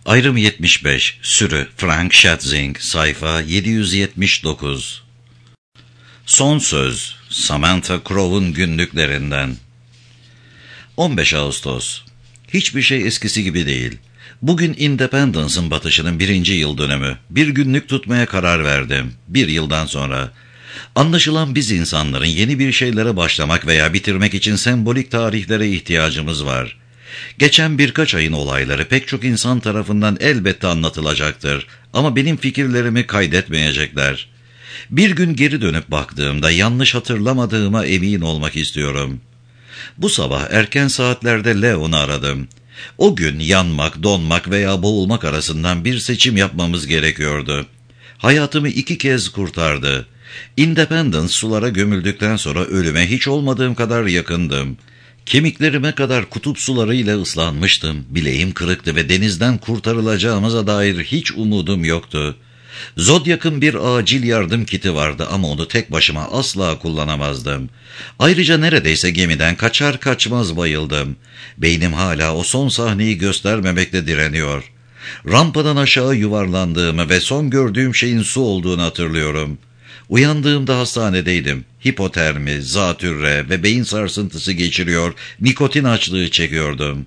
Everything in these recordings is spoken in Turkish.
Ayrım 75, sürü, Frank Schätzing, sayfa 779. Son söz, Samantha Crow'un günlüklerinden. 15 Ağustos. Hiçbir şey eskisi gibi değil. Bugün Independence'ın batışının 1. yıl dönümü. Bir günlük tutmaya karar verdim. 1 yıldan sonra. Anlaşılan biz insanların yeni bir şeylere başlamak veya bitirmek için sembolik tarihlere ihtiyacımız var. Geçen birkaç ayın olayları pek çok insan tarafından elbette anlatılacaktır ama benim fikirlerimi kaydetmeyecekler. Bir gün geri dönüp baktığımda yanlış hatırlamadığıma emin olmak istiyorum. Bu sabah erken saatlerde Leon'u aradım. O gün yanmak, donmak veya boğulmak arasından bir seçim yapmamız gerekiyordu. Hayatımı 2 kez kurtardı. Independence sulara gömüldükten sonra ölüme hiç olmadığım kadar yakındım. Kemiklerime kadar kutup sularıyla ıslanmıştım. Bileğim kırıktı ve denizden kurtarılacağımıza dair hiç umudum yoktu. Zodiac'ın bir acil yardım kiti vardı ama onu tek başıma asla kullanamazdım. Ayrıca neredeyse gemiden kaçar kaçmaz bayıldım. Beynim hala o son sahneyi göstermemekle direniyor. Rampadan aşağı yuvarlandığımı ve son gördüğüm şeyin su olduğunu hatırlıyorum. Uyandığımda hastanedeydim. Hipotermi, zatürre ve beyin sarsıntısı geçiriyor, nikotin açlığı çekiyordum.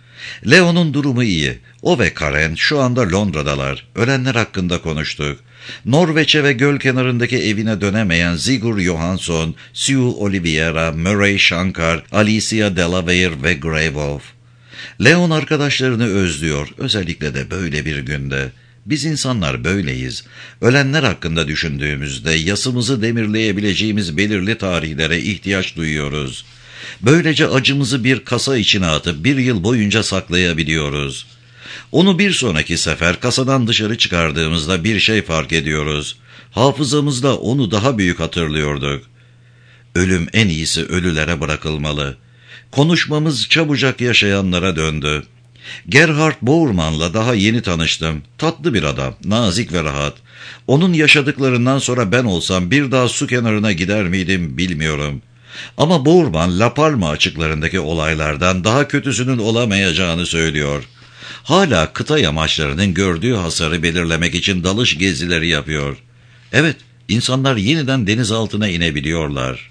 Leon'un durumu iyi. O ve Karen şu anda Londra'dalar. Ölenler hakkında konuştuk. Norveç'e ve göl kenarındaki evine dönemeyen Sigurd Johansson, Sue Oliveira, Murray Shankar, Alicia Delavere ve Greyhoff. Leon arkadaşlarını özlüyor, özellikle de böyle bir günde. Biz insanlar böyleyiz. Ölenler hakkında düşündüğümüzde yasımızı demirleyebileceğimiz belirli tarihlere ihtiyaç duyuyoruz. Böylece acımızı bir kasa içine atıp 1 yıl boyunca saklayabiliyoruz. Onu bir sonraki sefer kasadan dışarı çıkardığımızda bir şey fark ediyoruz. Hafızamızda onu daha büyük hatırlıyorduk. Ölüm en iyisi ölülere bırakılmalı. Konuşmamız çabucak yaşayanlara döndü. Gerhard Bourman'la daha yeni tanıştım. Tatlı bir adam, nazik ve rahat. Onun yaşadıklarından sonra ben olsam bir daha su kenarına gider miydim bilmiyorum. Ama Bourman, La Palma açıklarındaki olaylardan daha kötüsünün olamayacağını söylüyor. Hala kıta yamaçlarının gördüğü hasarı belirlemek için dalış gezileri yapıyor. Evet, insanlar yeniden deniz altına inebiliyorlar.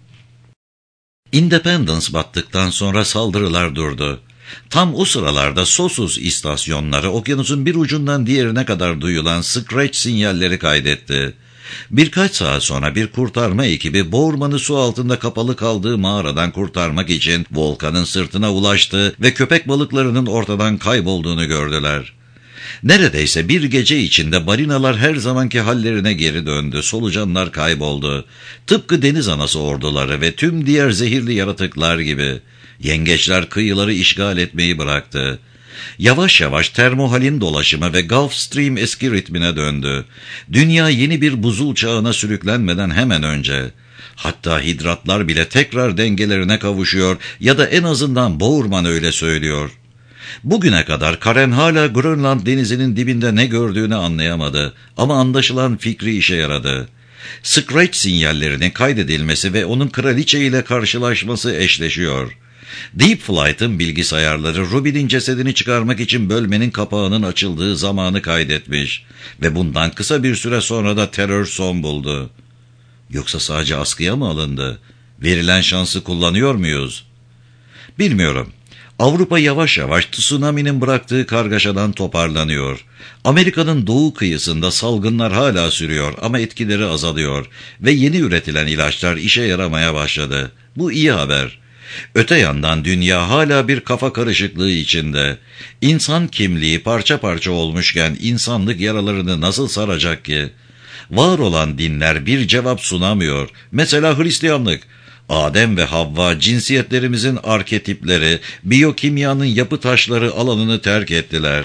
Independence battıktan sonra saldırılar durdu. Tam o sıralarda Sossus istasyonları okyanusun bir ucundan diğerine kadar duyulan scratch sinyalleri kaydetti. Birkaç saat sonra bir kurtarma ekibi Bourman'ı su altında kapalı kaldığı mağaradan kurtarmak için volkanın sırtına ulaştı ve köpek balıklarının ortadan kaybolduğunu gördüler. Neredeyse bir gece içinde balinalar her zamanki hallerine geri döndü, solucanlar kayboldu. Tıpkı deniz anası orduları ve tüm diğer zehirli yaratıklar gibi. Yengeçler kıyıları işgal etmeyi bıraktı. Yavaş yavaş termohalin dolaşımı ve Gulf Stream eski ritmine döndü. Dünya yeni bir buzul çağına sürüklenmeden hemen önce. Hatta hidratlar bile tekrar dengelerine kavuşuyor ya da en azından Bourman öyle söylüyor. Bugüne kadar Karen hala Grönland denizinin dibinde ne gördüğünü anlayamadı ama anlaşılan fikri işe yaradı. Scratch sinyallerinin kaydedilmesi ve onun kraliçe ile karşılaşması eşleşiyor. Deep Flight'ın bilgisayarları Ruby'nin cesedini çıkarmak için bölmenin kapağının açıldığı zamanı kaydetmiş ve bundan kısa bir süre sonra da terör son buldu. Yoksa sadece askıya mı alındı? Verilen şansı kullanıyor muyuz? Bilmiyorum. Avrupa yavaş yavaş tsunami'nin bıraktığı kargaşadan toparlanıyor. Amerika'nın doğu kıyısında salgınlar hala sürüyor ama etkileri azalıyor ve yeni üretilen ilaçlar işe yaramaya başladı. Bu iyi haber. Öte yandan dünya hala bir kafa karışıklığı içinde. İnsan kimliği parça parça olmuşken insanlık yaralarını nasıl saracak ki? Var olan dinler bir cevap sunamıyor. Mesela Hristiyanlık. Adem ve Havva cinsiyetlerimizin arketipleri, biyokimyanın yapı taşları alanını terk ettiler.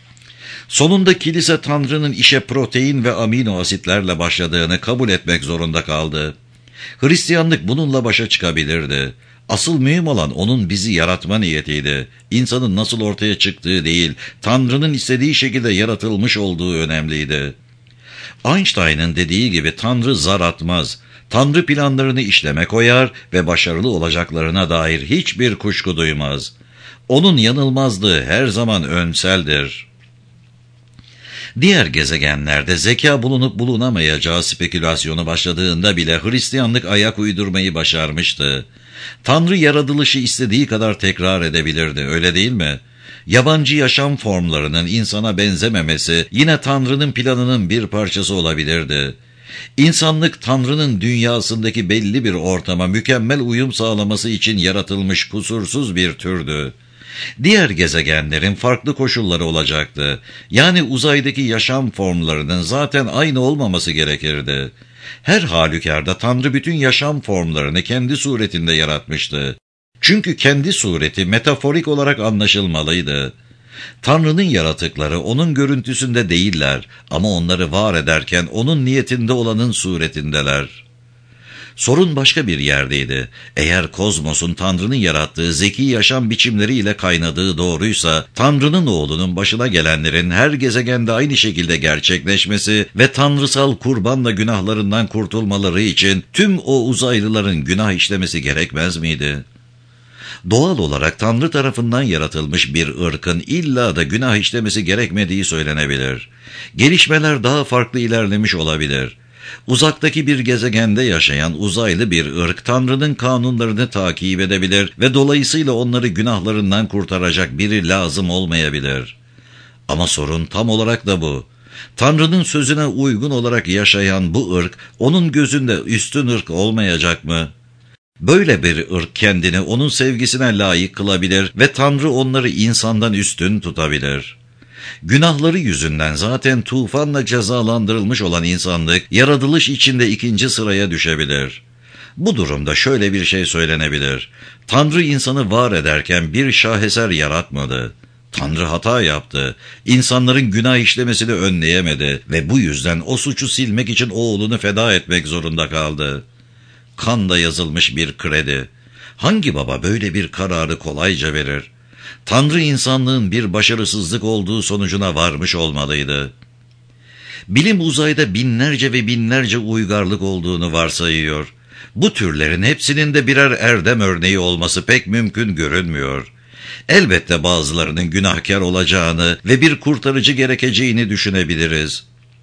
Sonunda kilise Tanrı'nın işe protein ve amino asitlerle başladığını kabul etmek zorunda kaldı. Hristiyanlık bununla başa çıkabilirdi. Asıl mühim olan onun bizi yaratma niyetiydi. İnsanın nasıl ortaya çıktığı değil, Tanrı'nın istediği şekilde yaratılmış olduğu önemliydi. Einstein'ın dediği gibi Tanrı zar atmaz. Tanrı planlarını işleme koyar ve başarılı olacaklarına dair hiçbir kuşku duymaz. Onun yanılmazlığı her zaman önseldir. Diğer gezegenlerde zeka bulunup bulunamayacağı spekülasyonu başladığında bile Hristiyanlık ayak uydurmayı başarmıştı. Tanrı yaratılışı istediği kadar tekrar edebilirdi, öyle değil mi? Yabancı yaşam formlarının insana benzememesi yine Tanrı'nın planının bir parçası olabilirdi. İnsanlık Tanrı'nın dünyasındaki belli bir ortama mükemmel uyum sağlaması için yaratılmış kusursuz bir türdü. Diğer gezegenlerin farklı koşulları olacaktı. Yani uzaydaki yaşam formlarının zaten aynı olmaması gerekirdi. Her halükarda Tanrı bütün yaşam formlarını kendi suretinde yaratmıştı. Çünkü kendi sureti metaforik olarak anlaşılmalıydı. Tanrı'nın yaratıkları onun görüntüsünde değiller ama onları var ederken onun niyetinde olanın suretindeler. Sorun başka bir yerdeydi. Eğer kozmosun Tanrı'nın yarattığı zeki yaşam biçimleriyle kaynadığı doğruysa, Tanrı'nın oğlunun başına gelenlerin her gezegende aynı şekilde gerçekleşmesi ve tanrısal kurbanla günahlarından kurtulmaları için tüm o uzaylıların günah işlemesi gerekmez miydi? Doğal olarak Tanrı tarafından yaratılmış bir ırkın illa da günah işlemesi gerekmediği söylenebilir. Gelişmeler daha farklı ilerlemiş olabilir. Uzaktaki bir gezegende yaşayan uzaylı bir ırk Tanrı'nın kanunlarını takip edebilir ve dolayısıyla onları günahlarından kurtaracak biri lazım olmayabilir. Ama sorun tam olarak da bu. Tanrı'nın sözüne uygun olarak yaşayan bu ırk onun gözünde üstün ırk olmayacak mı? Böyle bir ırk kendini onun sevgisine layık kılabilir ve Tanrı onları insandan üstün tutabilir. Günahları yüzünden zaten tufanla cezalandırılmış olan insanlık, yaratılış içinde ikinci sıraya düşebilir. Bu durumda şöyle bir şey söylenebilir. Tanrı insanı var ederken bir şaheser yaratmadı. Tanrı hata yaptı. İnsanların günah işlemesini önleyemedi ve bu yüzden o suçu silmek için oğlunu feda etmek zorunda kaldı. Kanla yazılmış bir kredi. Hangi baba böyle bir kararı kolayca verir? Tanrı insanlığın bir başarısızlık olduğu sonucuna varmış olmalıydı. Bilim uzayda binlerce ve binlerce uygarlık olduğunu varsayıyor. Bu türlerin hepsinin de birer erdem örneği olması pek mümkün görünmüyor. Elbette bazılarının günahkar olacağını ve bir kurtarıcı gerekeceğini düşünebiliriz.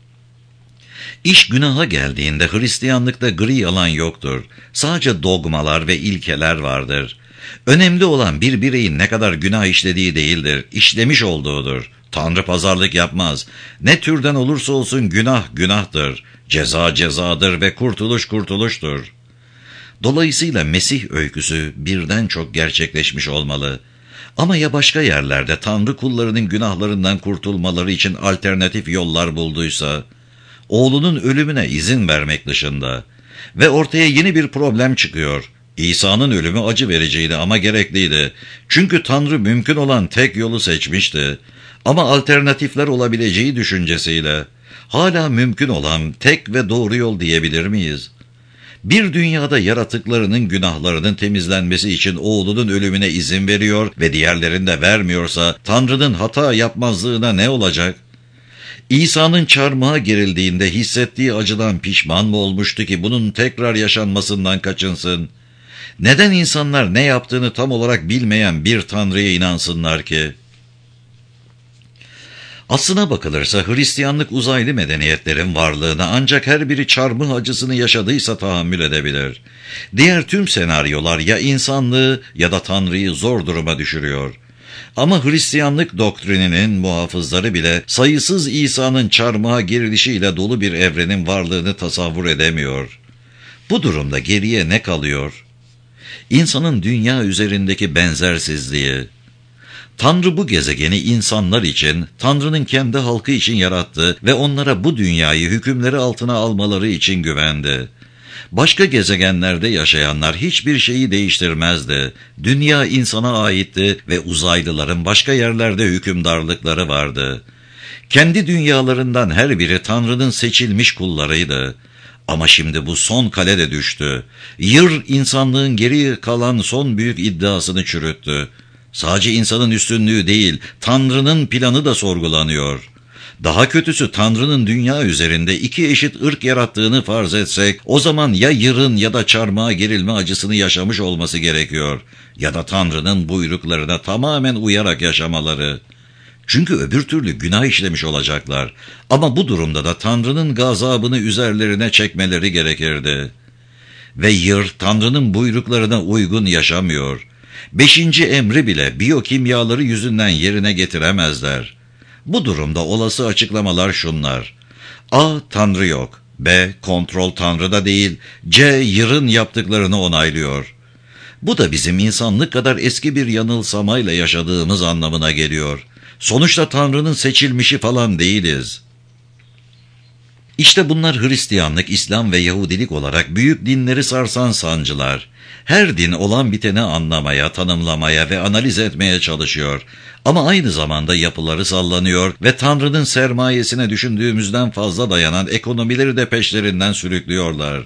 İş günaha geldiğinde Hristiyanlıkta gri alan yoktur. Sadece dogmalar ve ilkeler vardır. Önemli olan bir bireyin ne kadar günah işlediği değildir, işlemiş olduğudur. Tanrı pazarlık yapmaz. Ne türden olursa olsun günah günahtır, ceza cezadır ve kurtuluş kurtuluştur. Dolayısıyla Mesih öyküsü birden çok gerçekleşmiş olmalı. Ama ya başka yerlerde Tanrı kullarının günahlarından kurtulmaları için alternatif yollar bulduysa, oğlunun ölümüne izin vermek dışında ve ortaya yeni bir problem çıkıyor. İsa'nın ölümü acı vericiydi ama gerekliydi. Çünkü Tanrı mümkün olan tek yolu seçmişti. Ama alternatifler olabileceği düşüncesiyle hala mümkün olan tek ve doğru yol diyebilir miyiz? Bir dünyada yaratıklarının günahlarının temizlenmesi için oğlunun ölümüne izin veriyor ve diğerlerinde vermiyorsa Tanrı'nın hata yapmazlığına ne olacak? İsa'nın çarmıha gerildiğinde hissettiği acıdan pişman mı olmuştu ki bunun tekrar yaşanmasından kaçınsın? Neden insanlar ne yaptığını tam olarak bilmeyen bir Tanrı'ya inansınlar ki? Aslına bakılırsa Hristiyanlık uzaylı medeniyetlerin varlığına ancak her biri çarmıh acısını yaşadıysa tahammül edebilir. Diğer tüm senaryolar ya insanlığı ya da Tanrı'yı zor duruma düşürüyor. Ama Hristiyanlık doktrininin muhafızları bile sayısız İsa'nın çarmıha gerilişiyle dolu bir evrenin varlığını tasavvur edemiyor. Bu durumda geriye ne kalıyor? İnsanın dünya üzerindeki benzersizliği. Tanrı bu gezegeni insanlar için, Tanrı'nın kendi halkı için yarattı ve onlara bu dünyayı hükümleri altına almaları için güvendi. Başka gezegenlerde yaşayanlar hiçbir şeyi değiştirmezdi. Dünya insana aitti ve uzaylıların başka yerlerde hükümdarlıkları vardı. Kendi dünyalarından her biri Tanrı'nın seçilmiş kullarıydı. Ama şimdi bu son kale de düştü. Yır insanlığın geri kalan son büyük iddiasını çürüttü. Sadece insanın üstünlüğü değil, Tanrı'nın planı da sorgulanıyor. Daha kötüsü Tanrı'nın dünya üzerinde iki eşit ırk yarattığını farz etsek, o zaman ya yırın ya da çarmıha gerilme acısını yaşamış olması gerekiyor, ya da Tanrı'nın buyruklarına tamamen uyarak yaşamaları. Çünkü öbür türlü günah işlemiş olacaklar. Ama bu durumda da Tanrı'nın gazabını üzerlerine çekmeleri gerekirdi. Ve Yır, Tanrı'nın buyruklarına uygun yaşamıyor. 5. emri bile biyokimyaları yüzünden yerine getiremezler. Bu durumda olası açıklamalar şunlar: A. Tanrı yok. B. Kontrol Tanrı'da değil. C. Yır'ın yaptıklarını onaylıyor. Bu da bizim insanlık kadar eski bir yanılsamayla yaşadığımız anlamına geliyor. Sonuçta Tanrı'nın seçilmişi falan değiliz. İşte bunlar Hristiyanlık, İslam ve Yahudilik olarak büyük dinleri sarsan sancılar. Her din olan biteni anlamaya, tanımlamaya ve analiz etmeye çalışıyor. Ama aynı zamanda yapıları sallanıyor ve Tanrı'nın sermayesine düşündüğümüzden fazla dayanan ekonomileri de peşlerinden sürüklüyorlar.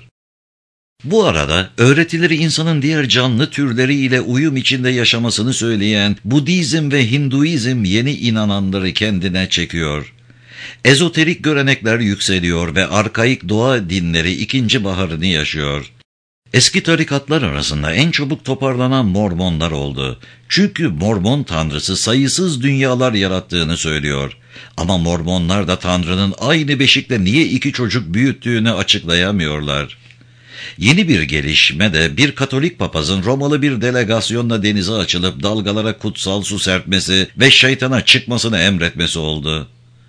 Bu arada öğretileri insanın diğer canlı türleriyle uyum içinde yaşamasını söyleyen Budizm ve Hinduizm yeni inananları kendine çekiyor. Ezoterik görenekler yükseliyor ve arkaik doğa dinleri ikinci baharını yaşıyor. Eski tarikatlar arasında en çabuk toparlanan Mormonlar oldu. Çünkü Mormon tanrısı sayısız dünyalar yarattığını söylüyor. Ama Mormonlar da Tanrı'nın aynı beşikle niye 2 çocuk büyüttüğünü açıklayamıyorlar. Yeni bir gelişme de bir Katolik papazın Romalı bir delegasyonla denize açılıp dalgalara kutsal su serpmesi ve şeytana çıkmasını emretmesi oldu.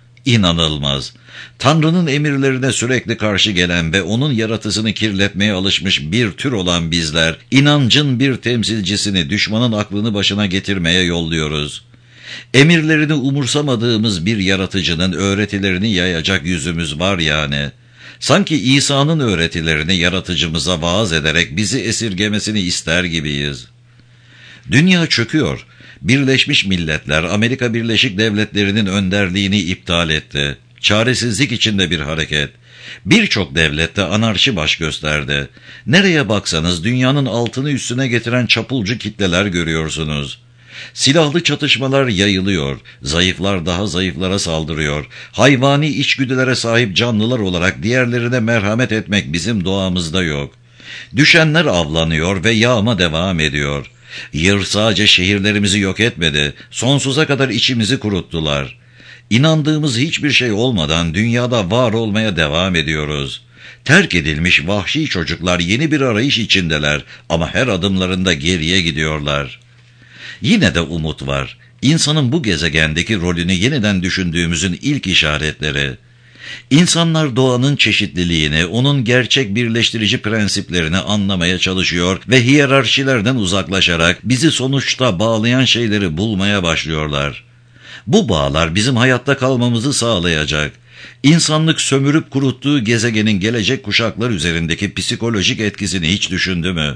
İnanılmaz. Tanrı'nın emirlerine sürekli karşı gelen ve onun yaratısını kirletmeye alışmış bir tür olan bizler, inancın bir temsilcisini düşmanın aklını başına getirmeye yolluyoruz. Emirlerini umursamadığımız bir yaratıcının öğretilerini yayacak yüzümüz var yani. Sanki İsa'nın öğretilerini yaratıcımıza vaaz ederek bizi esirgemesini ister gibiyiz. Dünya çöküyor. Birleşmiş Milletler, Amerika Birleşik Devletleri'nin önderliğini iptal etti. Çaresizlik içinde bir hareket. Birçok devlette anarşi baş gösterdi. Nereye baksanız dünyanın altını üstüne getiren çapulcu kitleler görüyorsunuz. Silahlı çatışmalar yayılıyor, zayıflar daha zayıflara saldırıyor. Hayvani içgüdülere sahip canlılar olarak diğerlerine merhamet etmek bizim doğamızda yok. Düşenler avlanıyor ve yağma devam ediyor. Yır sadece şehirlerimizi yok etmedi, sonsuza kadar içimizi kuruttular. İnandığımız hiçbir şey olmadan dünyada var olmaya devam ediyoruz. Terk edilmiş vahşi çocuklar yeni bir arayış içindeler ama her adımlarında geriye gidiyorlar. Yine de umut var. İnsanın bu gezegendeki rolünü yeniden düşündüğümüzün ilk işaretleri. İnsanlar doğanın çeşitliliğini, onun gerçek birleştirici prensiplerini anlamaya çalışıyor ve hiyerarşilerden uzaklaşarak bizi sonuçta bağlayan şeyleri bulmaya başlıyorlar. Bu bağlar bizim hayatta kalmamızı sağlayacak. İnsanlık sömürüp kuruttuğu gezegenin gelecek kuşaklar üzerindeki psikolojik etkisini hiç düşündü mü?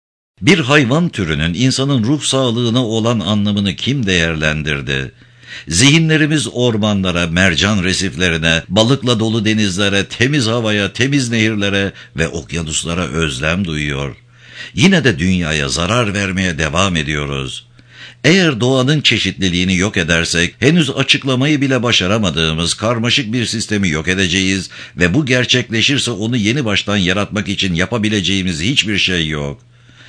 Bir hayvan türünün insanın ruh sağlığına olan anlamını kim değerlendirdi? Zihinlerimiz ormanlara, mercan resiflerine, balıkla dolu denizlere, temiz havaya, temiz nehirlere ve okyanuslara özlem duyuyor. Yine de dünyaya zarar vermeye devam ediyoruz. Eğer doğanın çeşitliliğini yok edersek, henüz açıklamayı bile başaramadığımız karmaşık bir sistemi yok edeceğiz ve bu gerçekleşirse onu yeni baştan yaratmak için yapabileceğimiz hiçbir şey yok.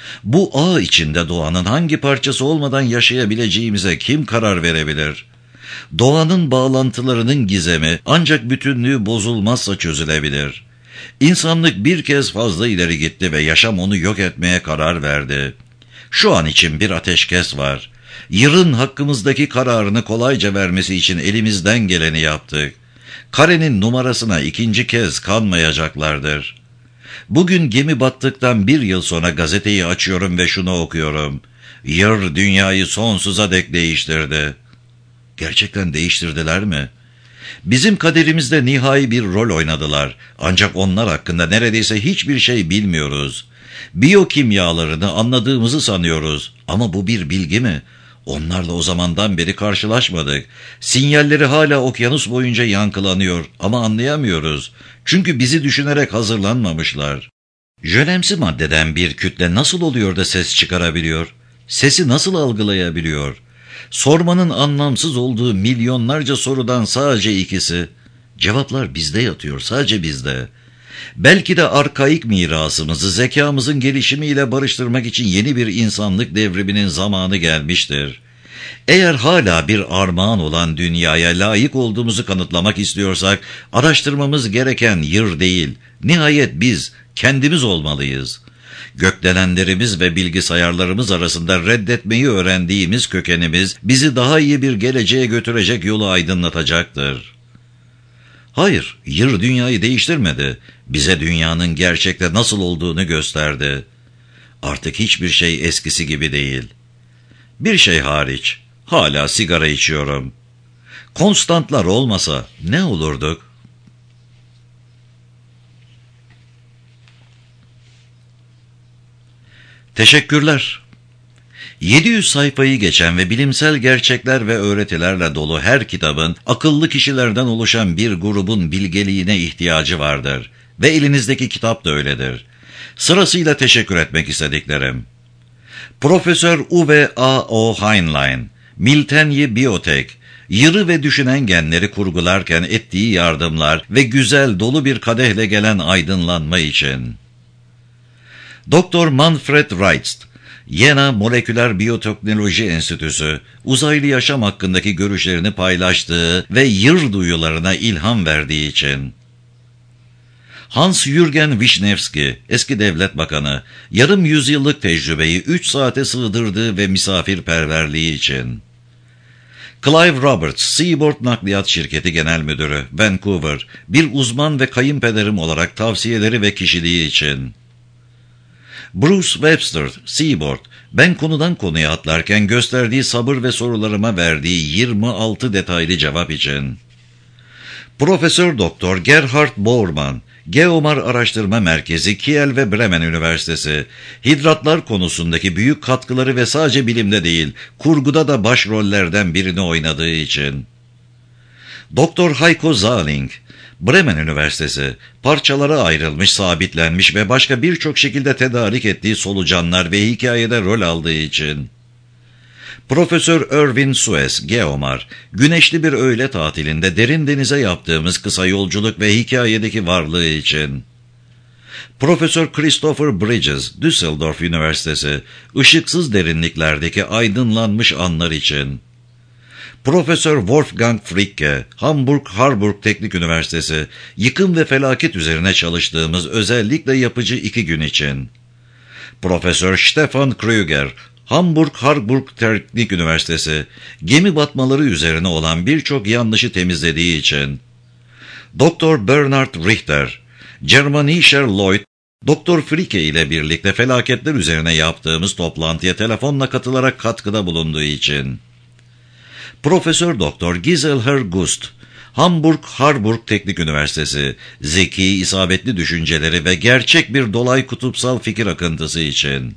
Bu ağ içinde doğanın hangi parçası olmadan yaşayabileceğimize kim karar verebilir? Doğanın bağlantılarının gizemi ancak bütünlüğü bozulmazsa çözülebilir. İnsanlık bir kez fazla ileri gitti ve yaşam onu yok etmeye karar verdi. Şu an için bir ateşkes var. Yır'ın hakkımızdaki kararını kolayca vermesi için elimizden geleni yaptık. Karenin numarasına 2. kez kanmayacaklardır. Bugün gemi battıktan 1 yıl sonra gazeteyi açıyorum ve şunu okuyorum: Yır dünyayı sonsuza dek değiştirdi. Gerçekten değiştirdiler mi? Bizim kaderimizde nihai bir rol oynadılar. Ancak onlar hakkında neredeyse hiçbir şey bilmiyoruz. Biyokimyalarını anladığımızı sanıyoruz. Ama bu bir bilgi mi? Onlarla o zamandan beri karşılaşmadık. Sinyalleri hala okyanus boyunca yankılanıyor ama anlayamıyoruz. Çünkü bizi düşünerek hazırlanmamışlar. Jölemsi maddeden bir kütle nasıl oluyor da ses çıkarabiliyor? Sesi nasıl algılayabiliyor? Sormanın anlamsız olduğu milyonlarca sorudan sadece ikisi. Cevaplar bizde yatıyor, sadece bizde. Belki de arkaik mirasımızı zekamızın gelişimiyle barıştırmak için yeni bir insanlık devriminin zamanı gelmiştir. Eğer hala bir armağan olan dünyaya layık olduğumuzu kanıtlamak istiyorsak, araştırmamız gereken yır değil, nihayet biz, kendimiz olmalıyız. Gökdelenlerimiz ve bilgisayarlarımız arasında reddetmeyi öğrendiğimiz kökenimiz, bizi daha iyi bir geleceğe götürecek yolu aydınlatacaktır. Hayır, yır dünyayı değiştirmedi. Bize dünyanın gerçekte nasıl olduğunu gösterdi. Artık hiçbir şey eskisi gibi değil. Bir şey hariç, hala sigara içiyorum. Konstantlar olmasa ne olurduk? Teşekkürler. 700 sayfayı geçen ve bilimsel gerçekler ve öğretilerle dolu her kitabın akıllı kişilerden oluşan bir grubun bilgeliğine ihtiyacı vardır. Ve elinizdeki kitap da öyledir. Sırasıyla teşekkür etmek istediklerim: Profesör Uwe A. O. Heinlein, Miltenyi Biyotek, yırı ve düşünen genleri kurgularken ettiği yardımlar ve güzel dolu bir kadehle gelen aydınlanma için. Dr. Manfred Reitz, Jena Moleküler Biyoteknoloji Enstitüsü, uzaylı yaşam hakkındaki görüşlerini paylaştığı ve yır duyularına ilham verdiği için. Hans-Jürgen Wisniewski, eski devlet bakanı, yarım yüzyıllık tecrübeyi 3 saate sığdırdığı ve misafirperverliği için. Clive Roberts, Seaboard Nakliyat Şirketi Genel Müdürü, Vancouver, bir uzman ve kayınpederim olarak tavsiyeleri ve kişiliği için. Bruce Webster, Seaboard, ben konudan konuya atlarken gösterdiği sabır ve sorularıma verdiği 26 detaylı cevap için. Profesör Doktor Gerhard Bormann, Geomar Araştırma Merkezi, Kiel ve Bremen Üniversitesi, hidratlar konusundaki büyük katkıları ve sadece bilimde değil, kurguda da başrollerden birini oynadığı için. Doktor Heiko Zaling, Bremen Üniversitesi, parçalara ayrılmış, sabitlenmiş ve başka birçok şekilde tedarik ettiği solucanlar ve hikayede rol aldığı için. Profesör Erwin Suez, Geomar, güneşli bir öğle tatilinde derin denize yaptığımız kısa yolculuk ve hikayedeki varlığı için. Profesör Christopher Bridges, Düsseldorf Üniversitesi, ışıksız derinliklerdeki aydınlanmış anlar için. Profesör Wolfgang Fricke, Hamburg-Harburg Teknik Üniversitesi, yıkım ve felaket üzerine çalıştığımız özellikle yapıcı 2 gün için. Profesör Stefan Krüger, Hamburg-Harburg Teknik Üniversitesi, gemi batmaları üzerine olan birçok yanlışı temizlediği için. Dr. Bernard Richter, Germanischer Lloyd, Dr. Fricke ile birlikte felaketler üzerine yaptığımız toplantıya telefonla katılarak katkıda bulunduğu için. Profesör Doktor Giselher Gust, Hamburg-Harburg Teknik Üniversitesi, zeki, isabetli düşünceleri ve gerçek bir dolay kutupsal fikir akıntısı için.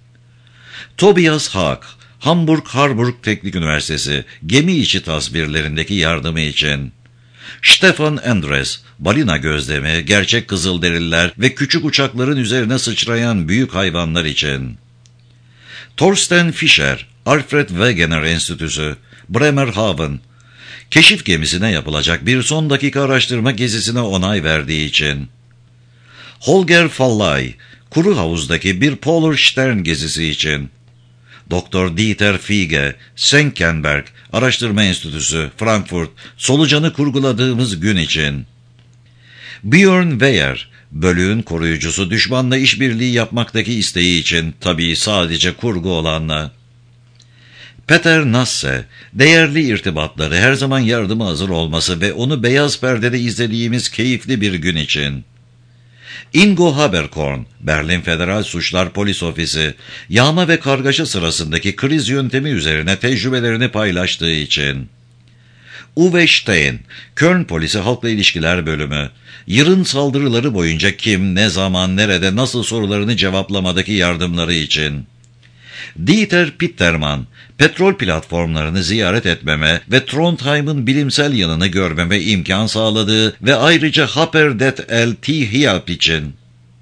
Tobias Haag, Hamburg-Harburg Teknik Üniversitesi, gemi içi tasvirlerindeki yardımı için. Stefan Endres, balina gözlemi, gerçek kızılderililer ve küçük uçakların üzerine sıçrayan büyük hayvanlar için. Thorsten Fischer, Alfred Wegener Enstitüsü, Bremerhaven, keşif gemisine yapılacak bir son dakika araştırma gezisine onay verdiği için. Holger Fallay, kuru havuzdaki bir Polar Stern gezisi için. Dr. Dieter Fiege, Senckenberg Araştırma Enstitüsü, Frankfurt, solucanı kurguladığımız gün için. Björn Weyer, bölüğün koruyucusu, düşmanla işbirliği yapmaktaki isteği için, tabii sadece kurgu olanla. Peter Nasse, değerli irtibatları, her zaman yardıma hazır olması ve onu beyaz perdede izlediğimiz keyifli bir gün için. Ingo Haberkorn, Berlin Federal Suçlar Polis Ofisi, yağma ve kargaşa sırasındaki kriz yöntemi üzerine tecrübelerini paylaştığı için. Uwe Stein, Köln Polisi Halkla İlişkiler Bölümü, yırın saldırıları boyunca kim, ne zaman, nerede, nasıl sorularını cevaplamadaki yardımları için. Dieter Pittermann, petrol platformlarını ziyaret etmeme ve Trondheim'ın bilimsel yanını görmeme imkan sağladığı ve ayrıca Happerdet LT Hialp için.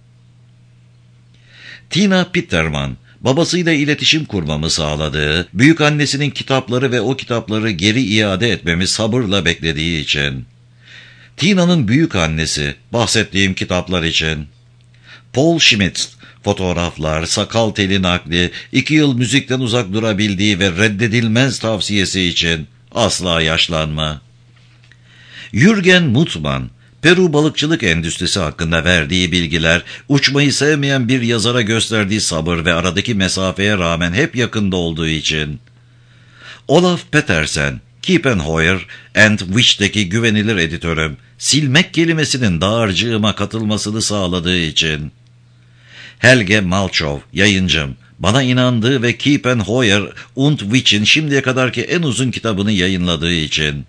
Tina Pittermann, babasıyla iletişim kurmamı sağladığı, büyükannesinin kitapları ve o kitapları geri iade etmemi sabırla beklediği için. Tina'nın büyükannesi, bahsettiğim kitaplar için. Paul Schmidt, fotoğraflar, sakal teli nakli, 2 yıl müzikten uzak durabildiği ve reddedilmez tavsiyesi için asla yaşlanma. Jürgen Muthmann, Peru balıkçılık endüstrisi hakkında verdiği bilgiler, uçmayı sevmeyen bir yazara gösterdiği sabır ve aradaki mesafeye rağmen hep yakında olduğu için. Olaf Petersen, Kiepenheuer and Witch'teki güvenilir editörüm, silmek kelimesinin dağarcığıma katılmasını sağladığı için. Helge Malchow, yayıncım, bana inandığı ve Kiepenheuer und Witch'in şimdiye kadarki en uzun kitabını yayınladığı için.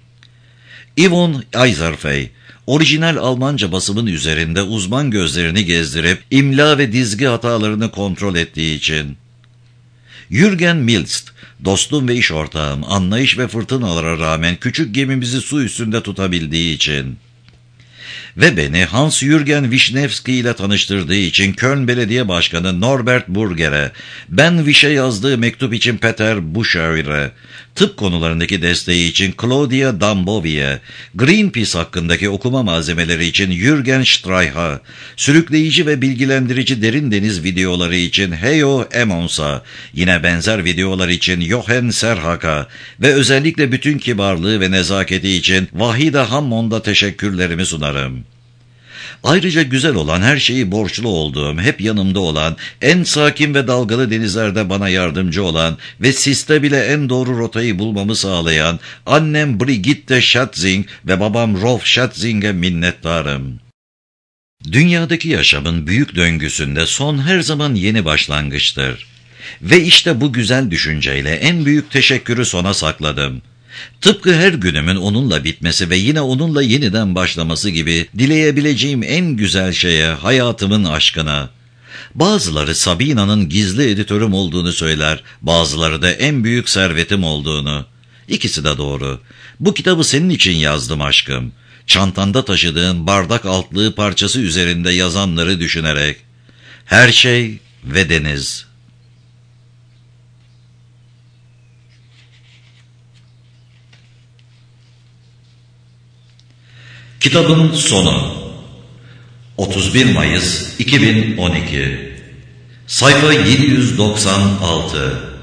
Yvonne Eiserfey, orijinal Almanca basımın üzerinde uzman gözlerini gezdirip imla ve dizgi hatalarını kontrol ettiği için. Jürgen Milst, dostum ve iş ortağım, anlayış ve fırtınalara rağmen küçük gemimizi su üstünde tutabildiği için. Ve beni Hans-Jürgen Wisniewski ile tanıştırdığı için Köln Belediye Başkanı Norbert Burger'e, Ben Wish'e yazdığı mektup için Peter Buschauer'e, tıp konularındaki desteği için Claudia Dambovi'ye, Greenpeace hakkındaki okuma malzemeleri için Jürgen Streich'a, sürükleyici ve bilgilendirici derin deniz videoları için Heyo Emmons'a, yine benzer videolar için Jochen Serhak'a ve özellikle bütün kibarlığı ve nezaketi için Vahida Hammond'a teşekkürlerimi sunarım. Ayrıca güzel olan, her şeyi borçlu olduğum, hep yanımda olan, en sakin ve dalgalı denizlerde bana yardımcı olan ve siste bile en doğru rotayı bulmamı sağlayan annem Brigitte Schatzing ve babam Rolf Schatzing'e minnettarım. Dünyadaki yaşamın büyük döngüsünde son her zaman yeni başlangıçtır. Ve işte bu güzel düşünceyle en büyük teşekkürü sona sakladım. Tıpkı her günümün onunla bitmesi ve yine onunla yeniden başlaması gibi dileyebileceğim en güzel şeye, hayatımın aşkına. Bazıları Sabina'nın gizli editörüm olduğunu söyler, bazıları da en büyük servetim olduğunu. İkisi de doğru. Bu kitabı senin için yazdım aşkım. Çantanda taşıdığın bardak altlığı parçası üzerinde yazanları düşünerek. Her şey ve deniz. Kitabın sonu 31 Mayıs 2012 Sayfa 796